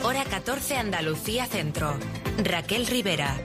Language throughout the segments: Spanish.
Hora 14 Andalucía Centro. Raquel Rivera.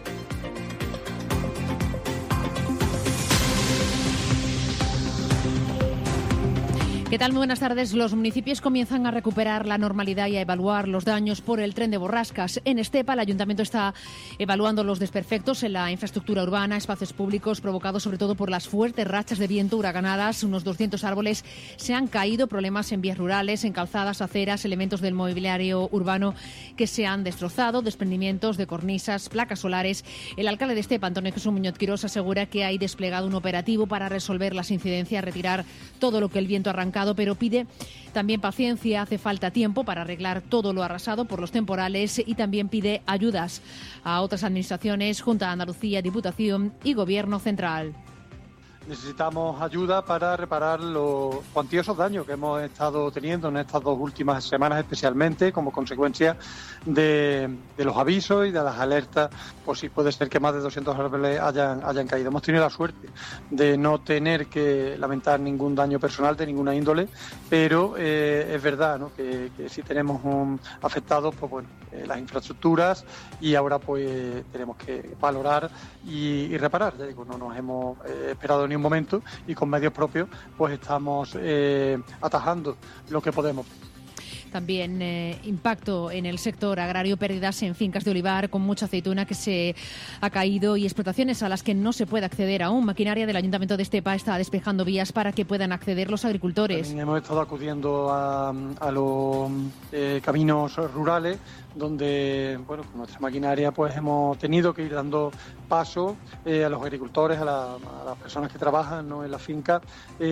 ¿Qué tal? Muy buenas tardes. Los municipios comienzan a recuperar la normalidad y a evaluar los daños por el tren de borrascas. En Estepa, el Ayuntamiento está evaluando los desperfectos en la infraestructura urbana, espacios públicos, provocados sobre todo por las fuertes rachas de viento huracanadas. Unos 200 árboles se han caído, problemas en vías rurales, en calzadas, aceras, elementos del mobiliario urbano que se han destrozado, desprendimientos de cornisas, placas solares. El alcalde de Estepa, Antonio Jesús Muñoz Quirós, asegura que hay desplegado un operativo para resolver las incidencias, retirar todo lo que el viento ha arrancado, pero pide también paciencia, hace falta tiempo para arreglar todo lo arrasado por los temporales y también pide ayudas a otras administraciones, Junta de Andalucía, Diputación y Gobierno Central. Necesitamos ayuda para reparar los cuantiosos daños que hemos estado teniendo en estas 2 últimas semanas, especialmente como consecuencia de los avisos y de las alertas. Pues sí, puede ser que más de 200 árboles hayan caído. Hemos tenido la suerte de no tener que lamentar ningún daño personal de ninguna índole, pero es verdad, ¿no?, que sí tenemos afectados pues bueno, las infraestructuras, y ahora pues tenemos que valorar y reparar. Ya digo, no nos hemos esperado ni un momento, y con medios propios pues estamos atajando lo que podemos. También impacto en el sector agrario, pérdidas en fincas de olivar con mucha aceituna que se ha caído y explotaciones a las que no se puede acceder aún. Maquinaria del Ayuntamiento de Estepa está despejando vías para que puedan acceder los agricultores. También hemos estado acudiendo a los caminos rurales, donde bueno, con nuestra maquinaria pues hemos tenido que ir dando paso a los agricultores, a las personas que trabajan, ¿no?, en la finca,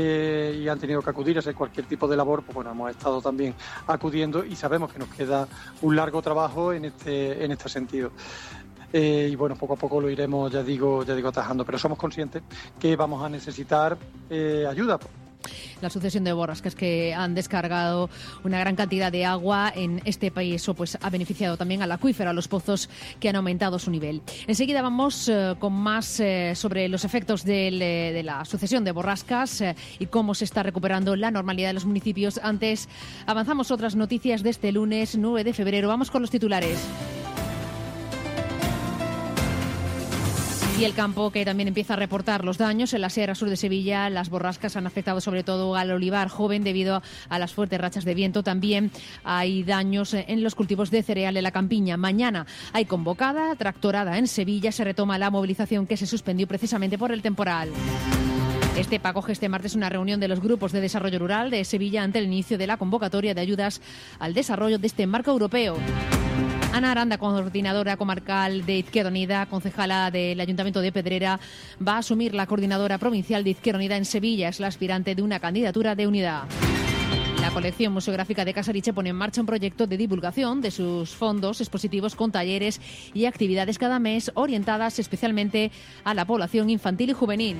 y han tenido que acudir a hacer cualquier tipo de labor. Pues bueno, hemos estado también acudiendo y sabemos que nos queda un largo trabajo en este sentido. Y bueno, poco a poco lo iremos, ya digo, atajando, pero somos conscientes que vamos a necesitar ayuda. La sucesión de borrascas que han descargado una gran cantidad de agua en este país, eso pues ha beneficiado también al acuífero, a los pozos que han aumentado su nivel. Enseguida vamos con más sobre los efectos de la sucesión de borrascas y cómo se está recuperando la normalidad de los municipios. Antes avanzamos otras noticias de este lunes 9 de febrero. Vamos con los titulares. Y el campo, que también empieza a reportar los daños en la Sierra Sur de Sevilla. Las borrascas han afectado sobre todo al olivar joven debido a las fuertes rachas de viento. También hay daños en los cultivos de cereal en la campiña. Mañana hay convocada tractorada en Sevilla. Se retoma la movilización que se suspendió precisamente por el temporal. Estepa acoge este martes una reunión de los grupos de desarrollo rural de Sevilla ante el inicio de la convocatoria de ayudas al desarrollo de este marco europeo. Ana Aranda, coordinadora comarcal de Izquierda Unida, concejala del Ayuntamiento de Pedrera, va a asumir la coordinadora provincial de Izquierda Unida en Sevilla. Es la aspirante de una candidatura de unidad. La colección museográfica de Casariche pone en marcha un proyecto de divulgación de sus fondos expositivos con talleres y actividades cada mes orientadas especialmente a la población infantil y juvenil.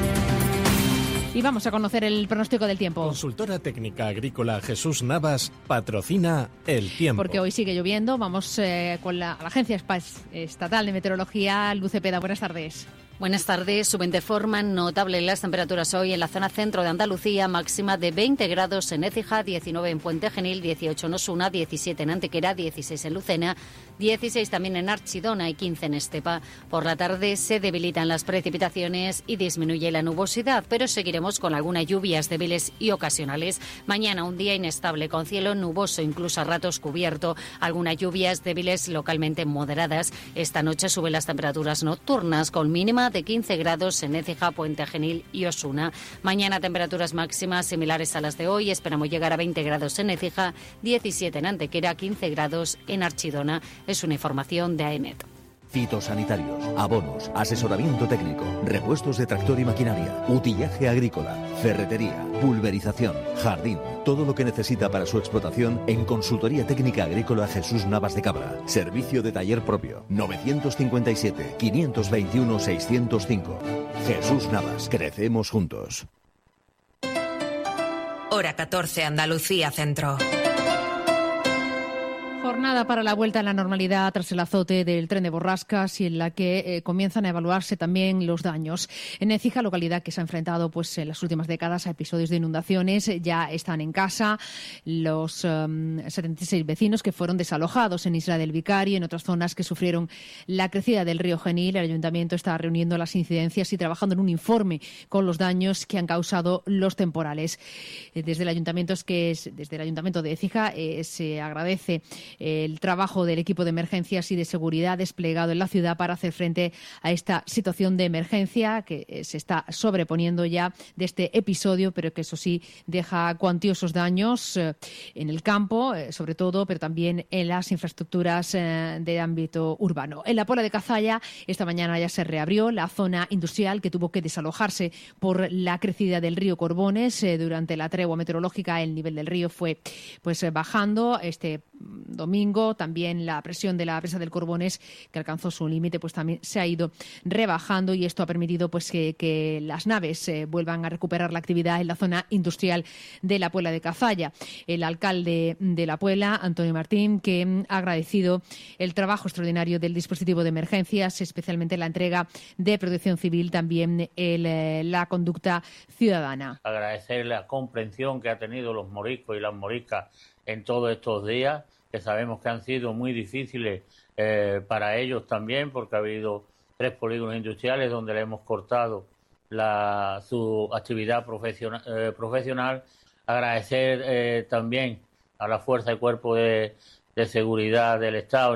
Y vamos a conocer el pronóstico del tiempo. Consultora técnica agrícola Jesús Navas patrocina el tiempo. Porque hoy sigue lloviendo. Vamos con la Agencia Estatal de Meteorología. Luz Cepeda, buenas tardes. Buenas tardes. Suben de forma notable las temperaturas hoy en la zona centro de Andalucía, máxima de 20 grados en Écija, 19 en Puente Genil, 18 en Osuna, 17 en Antequera, 16 en Lucena, 16 también en Archidona y 15 en Estepa. Por la tarde se debilitan las precipitaciones y disminuye la nubosidad, pero seguiremos con algunas lluvias débiles y ocasionales. Mañana un día inestable con cielo nuboso, incluso a ratos cubierto. Algunas lluvias débiles localmente moderadas. Esta noche suben las temperaturas nocturnas con mínima de 15 grados en Écija, Puente Genil y Osuna. Mañana temperaturas máximas similares a las de hoy. Esperamos llegar a 20 grados en Écija, 17 en Antequera, 15 grados en Archidona. Es una información de AEMET. Fitosanitarios, abonos, asesoramiento técnico, repuestos de tractor y maquinaria, utillaje agrícola, ferretería, pulverización, jardín, todo lo que necesita para su explotación en Consultoría Técnica Agrícola Jesús Navas de Cabra. Servicio de taller propio, 957-521-605. Jesús Navas, crecemos juntos. Hora 14 Andalucía Centro. Jornada para la vuelta a la normalidad tras el azote del tren de borrascas y en la que comienzan a evaluarse también los daños. En Écija, localidad que se ha enfrentado en las últimas décadas a episodios de inundaciones, ya están en casa los 76 vecinos que fueron desalojados en Isla del Vicario y en otras zonas que sufrieron la crecida del río Genil. El ayuntamiento está reuniendo las incidencias y trabajando en un informe con los daños que han causado los temporales. Desde el ayuntamiento de Écija se agradece el trabajo del equipo de emergencias y de seguridad desplegado en la ciudad para hacer frente a esta situación de emergencia que se está sobreponiendo ya de este episodio, pero que eso sí deja cuantiosos daños en el campo, sobre todo, pero también en las infraestructuras de ámbito urbano. En la Puebla de Cazalla, esta mañana ya se reabrió la zona industrial que tuvo que desalojarse por la crecida del río Corbones. Durante la tregua meteorológica, el nivel del río fue bajando. Este domingo también la presión de la presa del Corbones, que alcanzó su límite, también se ha ido rebajando, y esto ha permitido que las naves vuelvan a recuperar la actividad en la zona industrial de la Puebla de Cazalla. El alcalde de la Puebla, Antonio Martín, que ha agradecido el trabajo extraordinario del dispositivo de emergencias, especialmente la entrega de protección civil, también la conducta ciudadana. Agradecer la comprensión que ha tenido los moriscos y las moriscas en todos estos días, que sabemos que han sido muy difíciles para ellos también, porque ha habido 3 polígonos industriales donde le hemos cortado su actividad profesional. Agradecer también a la Fuerza y Cuerpo de Seguridad del Estado.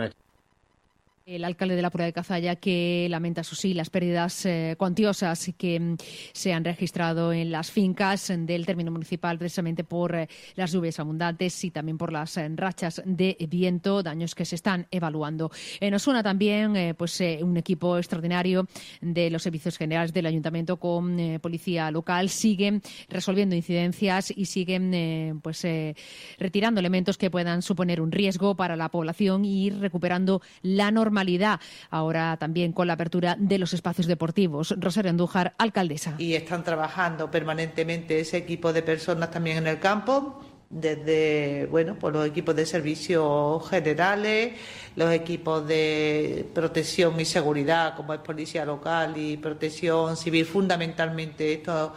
El alcalde de la Puebla de Cazalla, que lamenta, eso sí, las pérdidas cuantiosas que se han registrado en las fincas del término municipal, precisamente por las lluvias abundantes y también por las rachas de viento, daños que se están evaluando. En Osuna también, un equipo extraordinario de los servicios generales del ayuntamiento con policía local siguen resolviendo incidencias y siguen retirando elementos que puedan suponer un riesgo para la población y ir recuperando la normalidad. Ahora también con la apertura de los espacios deportivos. Rosario Andújar, alcaldesa. Y están trabajando permanentemente ese equipo de personas también en el campo, desde los equipos de servicios generales, los equipos de protección y seguridad, como es policía local y protección civil, fundamentalmente esto.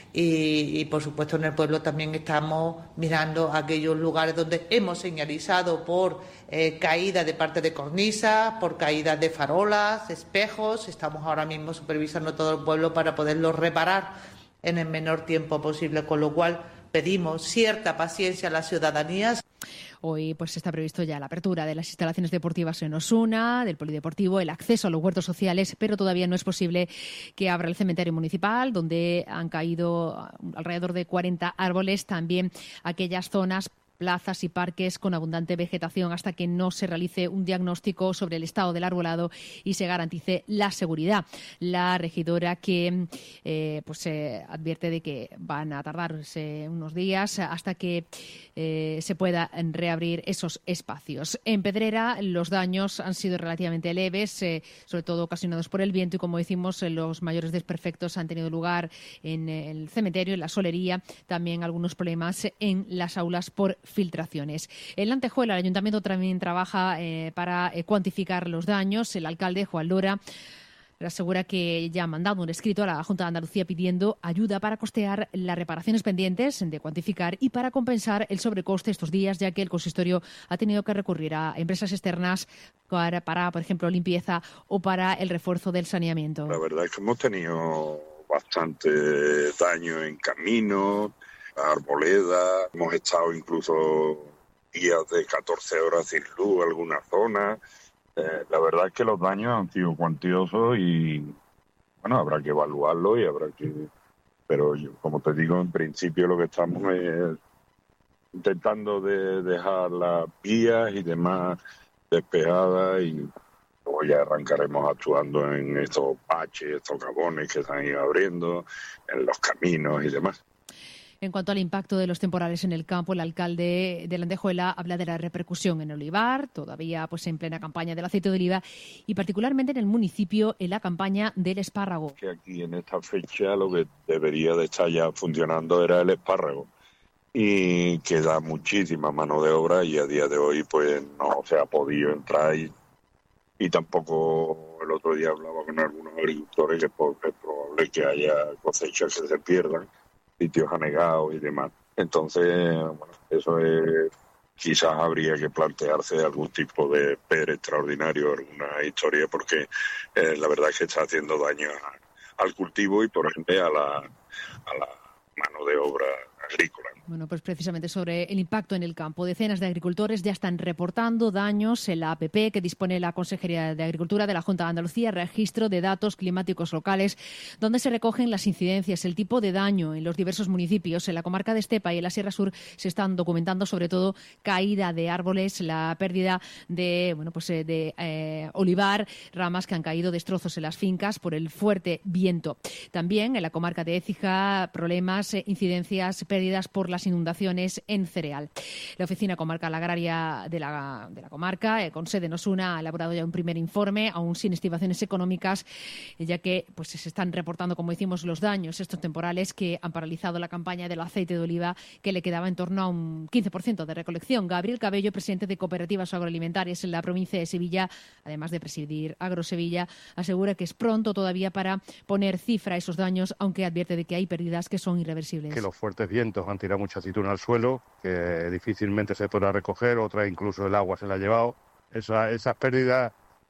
Y, por supuesto, en el pueblo también estamos mirando aquellos lugares donde hemos señalizado por caídas de parte de cornisas, por caídas de farolas, espejos. Estamos ahora mismo supervisando todo el pueblo para poderlos reparar en el menor tiempo posible, con lo cual pedimos cierta paciencia a la ciudadanía. Hoy está previsto ya la apertura de las instalaciones deportivas en Osuna, del polideportivo, el acceso a los huertos sociales, pero todavía no es posible que abra el cementerio municipal, donde han caído alrededor de 40 árboles, también aquellas zonas, plazas y parques con abundante vegetación, hasta que no se realice un diagnóstico sobre el estado del arbolado y se garantice la seguridad. La regidora que advierte de que van a tardarse unos días hasta que se pueda reabrir esos espacios. En Pedrera los daños han sido relativamente leves, sobre todo ocasionados por el viento, y como decimos, los mayores desperfectos han tenido lugar en el cementerio, en la solería, también algunos problemas en las aulas por filtraciones. En la Antejuela, el ayuntamiento también trabaja para cuantificar los daños. El alcalde, Juan Lora, asegura que ya ha mandado un escrito a la Junta de Andalucía pidiendo ayuda para costear las reparaciones pendientes de cuantificar y para compensar el sobrecoste estos días, ya que el consistorio ha tenido que recurrir a empresas externas para, por ejemplo, limpieza o para el refuerzo del saneamiento. La verdad es que hemos tenido bastante daño en caminos, arboleda, hemos estado incluso días de 14 horas sin luz en algunas zonas. La verdad es que los daños han sido cuantiosos y habrá que evaluarlo pero como te digo, en principio lo que estamos es intentando de dejar las vías y demás despejadas, y luego ya arrancaremos actuando en estos baches, estos cabones que se han ido abriendo, en los caminos y demás. En cuanto al impacto de los temporales en el campo, el alcalde de la Antejuela habla de la repercusión en el olivar, todavía en plena campaña del aceite de oliva, y particularmente en el municipio en la campaña del espárrago. Que aquí en esta fecha lo que debería de estar ya funcionando era el espárrago. y queda muchísima mano de obra y a día de hoy pues no se ha podido entrar y tampoco el otro día hablaba con algunos agricultores que es probable que haya cosechas que se pierdan, sitios anegados y demás. Entonces, bueno, eso es, quizás habría que plantearse algún tipo de PER extraordinario, alguna historia, porque la verdad es que está haciendo daño al cultivo y por ende a la mano de obra agrícola. Bueno, pues precisamente sobre el impacto en el campo. Decenas de agricultores ya están reportando daños en la APP que dispone la Consejería de Agricultura de la Junta de Andalucía, registro de datos climáticos locales, donde se recogen las incidencias, el tipo de daño en los diversos municipios. En la comarca de Estepa y en la Sierra Sur se están documentando sobre todo caída de árboles, la pérdida de olivar, ramas que han caído, destrozos en las fincas por el fuerte viento. También en la comarca de Écija, problemas, incidencias, pérdidas por las inundaciones en cereal. La Oficina Comarcal Agraria de la comarca, con sede en Osuna, ha elaborado ya un primer informe, aún sin estimaciones económicas, ya que pues se están reportando, como decimos, los daños, estos temporales que han paralizado la campaña del aceite de oliva, que le quedaba en torno a un 15% de recolección. Gabriel Cabello, presidente de Cooperativas Agroalimentarias en la provincia de Sevilla, además de presidir AgroSevilla, asegura que es pronto todavía para poner cifra a esos daños, aunque advierte de que hay pérdidas que son irreversibles. Que los fuertes vientos han tirado mucha aceituna al suelo, que difícilmente se podrá recoger, otras incluso el agua se la ha llevado. Esas pérdidas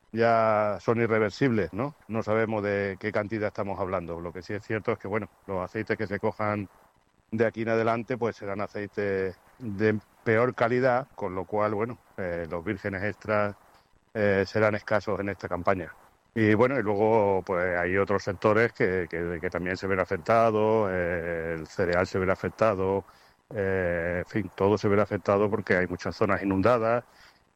ya son irreversibles, ¿no? No sabemos de qué cantidad estamos hablando. Lo que sí es cierto es que, bueno, los aceites que se cojan de aquí en adelante pues serán aceites de peor calidad, con lo cual, bueno, los vírgenes extras serán escasos en esta campaña. Y bueno, y luego pues hay otros sectores que también se ven afectados, el cereal se verá afectado, en fin, todo se verá afectado porque hay muchas zonas inundadas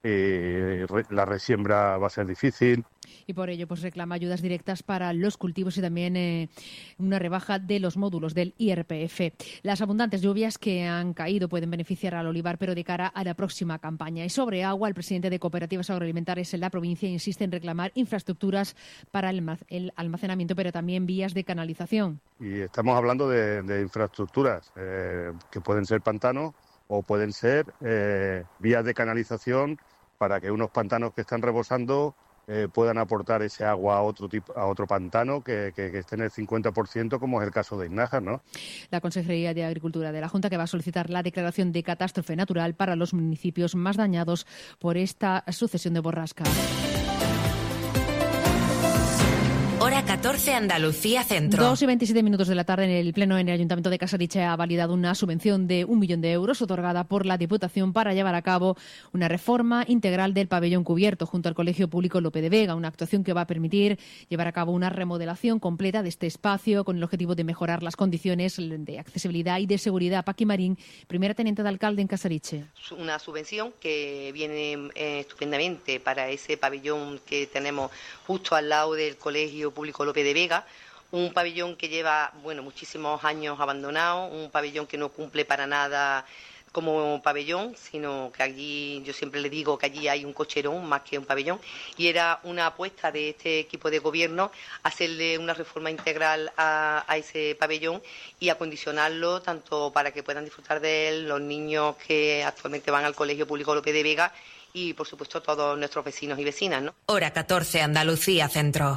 y la resiembra va a ser difícil. Y por ello pues reclama ayudas directas para los cultivos y también una rebaja de los módulos del IRPF. Las abundantes lluvias que han caído pueden beneficiar al olivar, pero de cara a la próxima campaña. Y sobre agua, el presidente de Cooperativas Agroalimentarias en la provincia insiste en reclamar infraestructuras para el almacenamiento, pero también vías de canalización. Y estamos hablando de infraestructuras que pueden ser pantanos o pueden ser vías de canalización para que unos pantanos que están rebosando puedan aportar ese agua a otro pantano que esté en el 50%, como es el caso de Iznájar, ¿no? La Consejería de Agricultura de la Junta, que va a solicitar la declaración de catástrofe natural para los municipios más dañados por esta sucesión de borrascas. Hora 14, Andalucía Centro. 2:27 de la tarde, en el Pleno en el Ayuntamiento de Casariche ha validado una subvención de 1 millón de euros otorgada por la Diputación para llevar a cabo una reforma integral del pabellón cubierto junto al Colegio Público Lope de Vega, una actuación que va a permitir llevar a cabo una remodelación completa de este espacio con el objetivo de mejorar las condiciones de accesibilidad y de seguridad. Paqui Marín, primera teniente de alcalde en Casariche. Una subvención que viene estupendamente para ese pabellón que tenemos justo al lado del Colegio Público Lope de Vega, un pabellón que lleva muchísimos años abandonado, un pabellón que no cumple para nada como pabellón, sino que allí, yo siempre le digo que allí hay un cocherón más que un pabellón, y era una apuesta de este equipo de gobierno hacerle una reforma integral a ese pabellón y acondicionarlo tanto para que puedan disfrutar de él los niños que actualmente van al Colegio Público Lope de Vega y, por supuesto, todos nuestros vecinos y vecinas, ¿no? Hora 14, Andalucía Centro.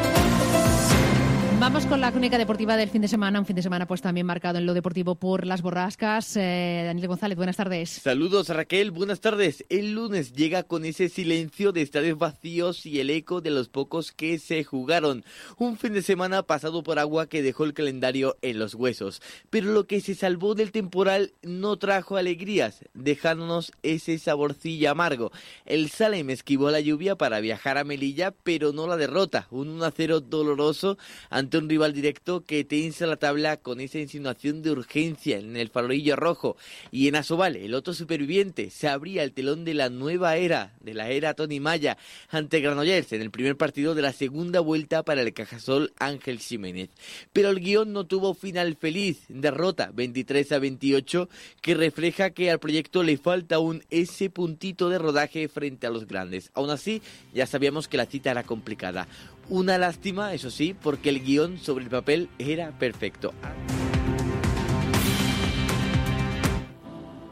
Vamos con la crónica deportiva del fin de semana, un fin de semana pues también marcado en lo deportivo por las borrascas. Daniel González, buenas tardes. Saludos, Raquel, buenas tardes. El lunes llega con ese silencio de estadios vacíos y el eco de los pocos que se jugaron. Un fin de semana pasado por agua que dejó el calendario en los huesos. Pero lo que se salvó del temporal no trajo alegrías, dejándonos ese saborcillo amargo. El Salem esquivó la lluvia para viajar a Melilla, pero no la derrota. Un 1-0 doloroso ante un rival directo que tensa la tabla con esa insinuación de urgencia en el farolillo rojo. Y en Asobal, el otro superviviente, se abría el telón de la nueva era, de la era Tony Maya, ante Granollers en el primer partido de la segunda vuelta para el Cajasol Ángel Ximénez. Pero el guión no tuvo final feliz, derrota 23-28, que refleja que al proyecto le falta aún ese puntito de rodaje frente a los grandes. Aún así, ya sabíamos que la cita era complicada. Una lástima, eso sí, porque el guión sobre el papel era perfecto.